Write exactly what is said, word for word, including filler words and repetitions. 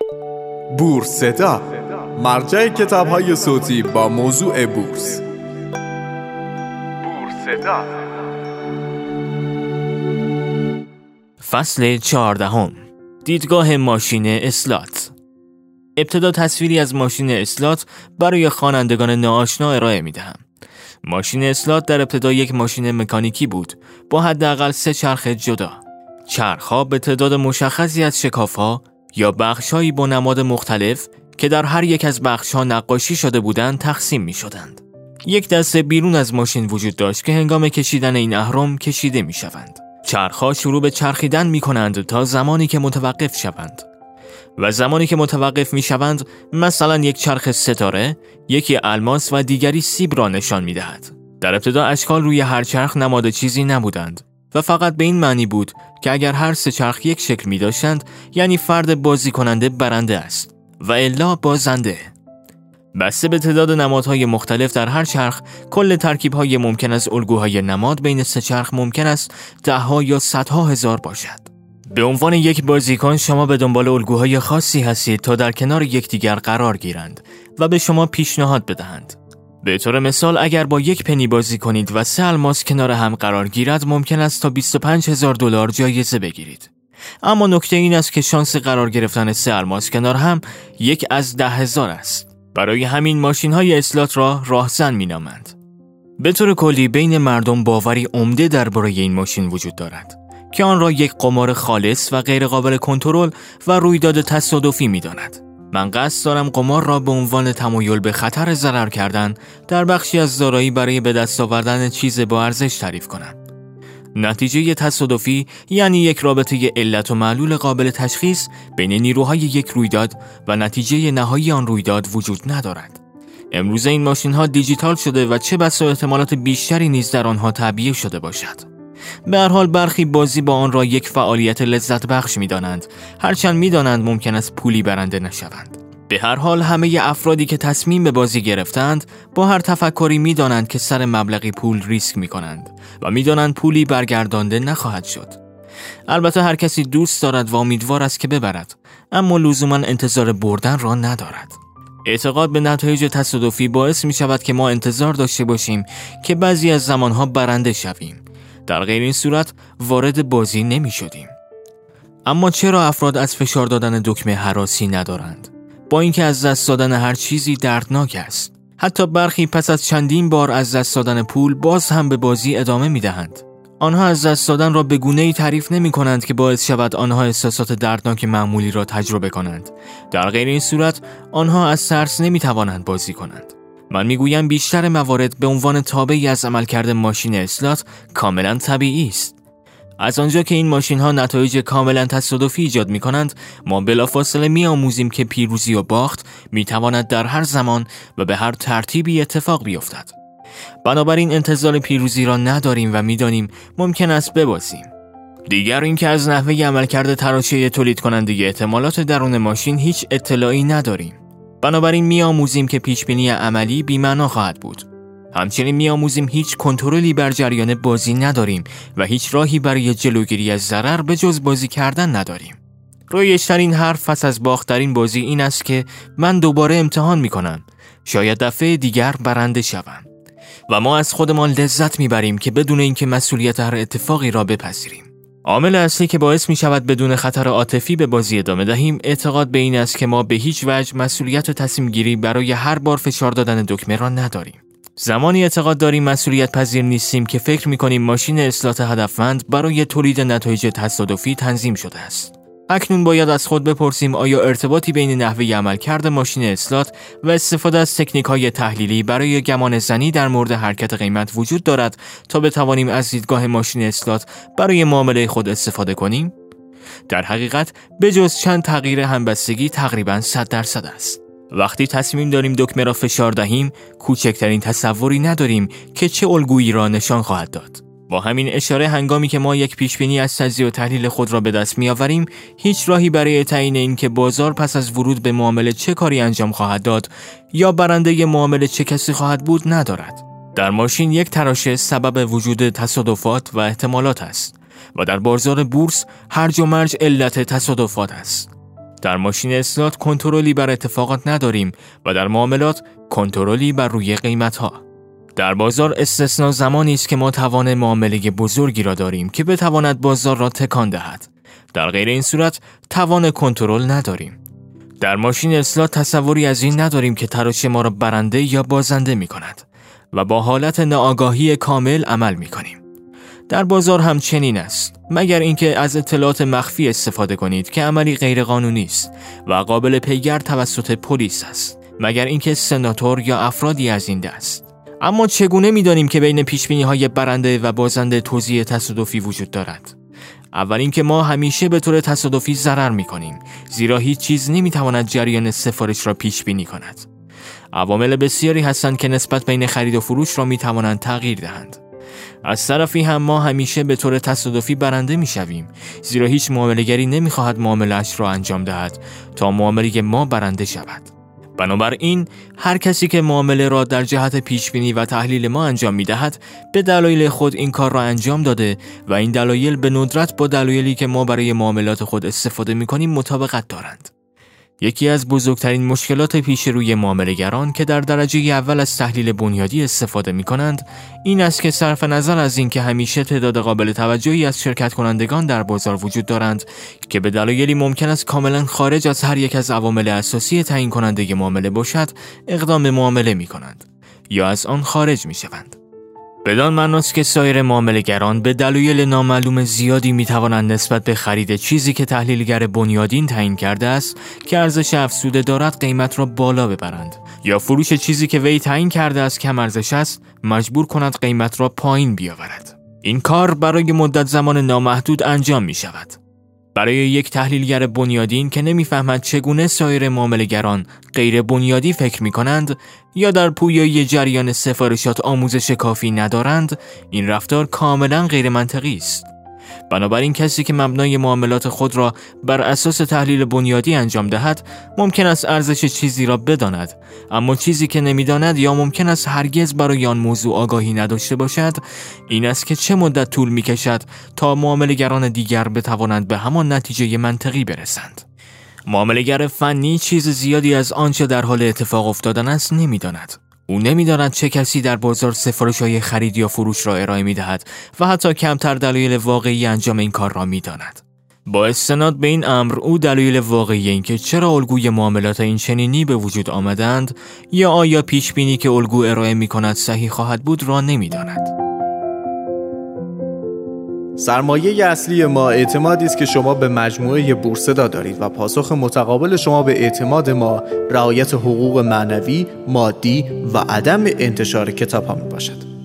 بورستا، مرجع کتاب‌های صوتی با موضوع بورس. بورستا. فصل چهاردهم، دیدگاه ماشین اسلات. ابتدا تصویری از ماشین اسلات برای خوانندگان ناآشنا ارائه می‌دهم. ماشین اسلات در ابتدا یک ماشین مکانیکی بود با حداقل سه چرخ جدا. چرخ‌ها به تعداد مشخصی از شکاف‌ها یا بخش‌هایی با نماد مختلف که در هر یک از بخش‌ها نقاشی شده بودند تقسیم می‌شدند. یک دسته بیرون از ماشین وجود داشت که هنگام کشیدن این اهرم کشیده می‌شوند. چرخ‌ها شروع به چرخیدن می‌کنند تا زمانی که متوقف شوند. و زمانی که متوقف می‌شوند، مثلا یک چرخ ستاره، یکی الماس و دیگری سیب را نشان می‌دهد. در ابتدا اشکال روی هر چرخ نماد چیزی نبودند و فقط به این معنی بود که اگر هر سه چرخ یک شکل می‌داشتند، یعنی فرد بازی کننده برنده است و الا بازنده. بسته به تعداد نمادهای مختلف در هر چرخ، کل ترکیب‌های ممکن از الگوهای نماد بین سه چرخ ممکن است ده‌ها یا صدها هزار باشد. به عنوان یک بازیکن شما به دنبال الگوهای خاصی هستید تا در کنار یکدیگر قرار گیرند و به شما پیشنهاد بدهند. به طور مثال اگر با یک پنی بازی کنید و سه الماس کنار هم قرار گیرد، ممکن است تا بیست و پنج هزار دلار جایزه بگیرید. اما نکته این است که شانس قرار گرفتن سه الماس کنار هم یک از ده هزار است. برای همین ماشین‌های اسلات را راهزن می‌نامند. به طور کلی بین مردم باوری عمده درباره این ماشین وجود دارد که آن را یک قمار خالص و غیر قابل کنترل و رویداد تصادفی می‌داند. من قصد دارم قمار را به عنوان تمایل به خطر ضرر کردن در بخشی از دارایی برای به دست آوردن چیز با ارزش تعریف کنم. نتیجه تصادفی یعنی یک رابطه علت و معلول قابل تشخیص بین نیروهای یک رویداد و نتیجه نهایی آن رویداد وجود ندارد. امروزه این ماشین‌ها دیجیتال شده و چه بسا احتمالات بیشتری نیز در آنها تعبیه شده باشد. به هر حال برخی بازی با آن را یک فعالیت لذت بخش می‌دانند، هرچند می‌دانند ممکن است پولی برنده نشوند. به هر حال همه افرادی که تصمیم به بازی گرفتند با هر تفکری می‌دانند که سر مبلغی پول ریسک می‌کنند و می‌دانند پولی برگردانده نخواهد شد. البته هر کسی دوست دارد و امیدوار است که ببرد، اما لزوماً انتظار بردن را ندارد. اعتقاد به نتایج تصادفی باعث می‌شود که ما انتظار داشته باشیم که بعضی از زمانها برنده شویم. در غیر این صورت وارد بازی نمی شدیم. اما چرا افراد از فشار دادن دکمه هراسی ندارند؟ با اینکه از دست دادن هر چیزی دردناک است. حتی برخی پس از چندین بار از دست دادن پول باز هم به بازی ادامه می دهند. آنها از دست دادن را به گونه‌ای تعریف نمی کنند که باعث شود آنها احساسات دردناک معمولی را تجربه کنند. در غیر این صورت آنها از ترس نمی توانند بازی کنند. من میگویم بیشتر موارد به عنوان تابعی از عملکرد ماشین اسلات کاملا طبیعی است. از آنجا که این ماشین ها نتایج کاملا تصادفی ایجاد می کنند، ما بلافاصله می آموزیم که پیروزی و باخت می تواند در هر زمان و به هر ترتیبی اتفاق بیفتد. بنابراین انتظار پیروزی را نداریم و می دانیم ممکن است ببازیم. دیگر اینکه از نحوه عملکرد تراشه تولید کننده احتمالات درون ماشین هیچ اطلاعی نداریم. بنابراین می‌آموزیم که پیشبینی عملی بی‌معنا خواهد بود. همچنین می‌آموزیم هیچ کنترلی بر جریان بازی نداریم و هیچ راهی برای جلوگیری از ضرر به جز بازی کردن نداریم. رایج‌ترین حرف پس از باخت در این بازی این است که من دوباره امتحان می‌کنم. شاید دفعه دیگر برنده شوم. و ما از خودمان لذت می‌بریم که بدون اینکه مسئولیت هر اتفاقی را بپذیریم. عامل اصلی که باعث می شود بدون خطر عاطفی به بازی ادامه دهیم اعتقاد به این است که ما به هیچ وجه مسئولیت تصمیم گیری برای هر بار فشار دادن دکمه را نداریم. زمانی اعتقاد داریم مسئولیت پذیر نیستیم که فکر می کنیم ماشین اسلات هدفمند برای تولید نتایج تصادفی تنظیم شده است. اکنون باید از خود بپرسیم آیا ارتباطی بین نحوه عملکرد ماشین اسلات و استفاده از تکنیک‌های تحلیلی برای گمان زنی در مورد حرکت قیمت وجود دارد تا بتوانیم از دیدگاه ماشین اسلات برای معامله خود استفاده کنیم؟ در حقیقت بجز چند تغییر همبستگی تقریباً صد درصد است. وقتی تصمیم داریم دکمه را فشار دهیم، کوچکترین تصوری نداریم که چه الگویی را نشان خواهد داد. با همین اشاره هنگامی که ما یک پیشبینی از تجزیه و تحلیل خود را به دست می‌آوریم، هیچ راهی برای تعیین اینکه بازار پس از ورود به معامله چه کاری انجام خواهد داد یا برنده معامله چه کسی خواهد بود ندارد. در ماشین یک تراشه سبب وجود تصادفات و احتمالات است و در بازار بورس هرج و مرج علت تصادفات است. در ماشین اسلات کنترلی بر اتفاقات نداریم و در معاملات کنترلی بر روی قیمت‌ها. در بازار استثنا زمانی است که ما توان معامله بزرگی را داریم که بتواند بازار را تکان دهد. در غیر این صورت توان کنترل نداریم. در ماشین اسلات تصوری از این نداریم که تراش ما را برنده یا بازنده می کند و با حالت ناآگاهی کامل عمل می کنیم. در بازار هم چنین است، مگر اینکه از اطلاعات مخفی استفاده کنید که عملی غیرقانونی است و قابل پیگرد توسط پلیس است، مگر اینکه سناتور یا افرادی از این دست. اما چگونه می‌دانیم که بین پیش‌بینی‌های برنده و بازنده توزیع تصادفی وجود دارد؟ اول اینکه ما همیشه به طور تصادفی ضرر می‌کنیم، زیرا هیچ چیز نمی‌تواند جریان سفارش را پیش‌بینی کند. عوامل بسیاری هستند که نسبت بین خرید و فروش را می‌توانند تغییر دهند. از طرفی هم ما همیشه به طور تصادفی برنده می‌شویم، زیرا هیچ معامله‌گری نمی‌خواهد معامله‌اش را انجام دهد تا معامله ما برنده شود. بنابراین هر کسی که معامله را در جهت پیشبینی و تحلیل ما انجام می‌دهد به دلایل خود این کار را انجام داده و این دلایل به ندرت با دلایلی که ما برای معاملات خود استفاده می‌کنیم مطابقت دارند. یکی از بزرگترین مشکلات پیش روی معامله‌گران که در درجه اول از تحلیل بنیادی استفاده می‌کنند این است که صرف نظر از اینکه همیشه تعداد قابل توجهی از شرکت کنندگان در بازار وجود دارند که به دلایلی ممکن است کاملا خارج از هر یک از عوامل اساسی تعیین کننده معامله باشد، اقدام معامله می‌کنند یا از آن خارج می‌شوند. بدان معناست که سایر معامله‌گران به دلایل نامعلوم زیادی می‌توانند نسبت به خرید چیزی که تحلیلگر بنیادین تعیین کرده است که ارزش افزوده دارد قیمت را بالا ببرند یا فروش چیزی که وی تعیین کرده است کم ارزش است مجبور کند قیمت را پایین بیاورد. این کار برای مدت زمان نامحدود انجام می‌شود. برای یک تحلیلگر بنیادین که نمی‌فهمد چگونه سایر معامله‌گران غیر بنیادی فکر می‌کنند یا در پویایی جریان سفارشات آموزش کافی ندارند، این رفتار کاملاً غیر منطقی است. بنابراین کسی که مبنای معاملات خود را بر اساس تحلیل بنیادی انجام دهد، ممکن است ارزش چیزی را بداند، اما چیزی که نمی‌داند یا ممکن است هرگز برای آن موضوع آگاهی نداشته باشد، این است که چه مدت طول می‌کشد تا معامله‌گران دیگر بتوانند به همان نتیجه منطقی برسند. معامله‌گر فنی چیز زیادی از آنچه در حال اتفاق افتادن است نمی‌داند. او نمی‌داند چه کسی در بازار سفارش‌های خرید یا فروش را ارائه می‌دهد و حتی کمتر دلایل واقعی انجام این کار را می‌داند. با استناد به این امر او دلایل واقعی این که چرا الگوی معاملات این چنینی به وجود آمدند یا آیا پیش‌بینی که الگو ارائه می‌کند صحیح خواهد بود را نمی‌داند. سرمایه اصلی ما اعتمادی است که شما به مجموعه بورسدا دارید و پاسخ متقابل شما به اعتماد ما رعایت حقوق معنوی، مادی و عدم انتشار کتاب ها می باشد.